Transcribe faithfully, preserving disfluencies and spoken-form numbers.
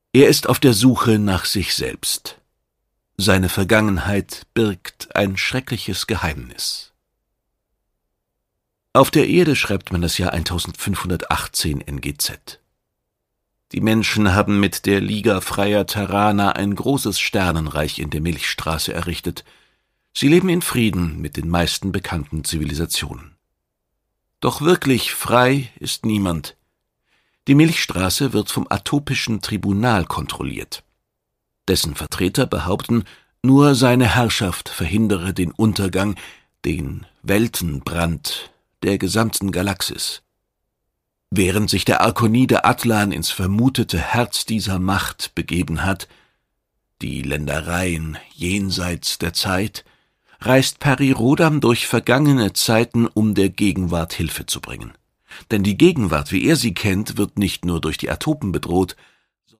Er ist auf der Suche nach sich selbst. Seine Vergangenheit birgt ein schreckliches Geheimnis. Auf der Erde schreibt man das Jahr eintausendfünfhundertachtzehn N G Z. Die Menschen haben mit der Liga Freier Terraner ein großes Sternenreich in der Milchstraße errichtet. Sie leben in Frieden mit den meisten bekannten Zivilisationen. Doch wirklich frei ist niemand. Die Milchstraße wird vom Atopischen Tribunal kontrolliert. Dessen Vertreter behaupten, nur seine Herrschaft verhindere den Untergang, den Weltenbrand der gesamten Galaxis. Während sich der Arkonide Atlan ins vermutete Herz dieser Macht begeben hat, die Ländereien jenseits der Zeit, reist Peri Rodam durch vergangene Zeiten, um der Gegenwart Hilfe zu bringen. Denn die Gegenwart, wie er sie kennt, wird nicht nur durch die Atopen bedroht,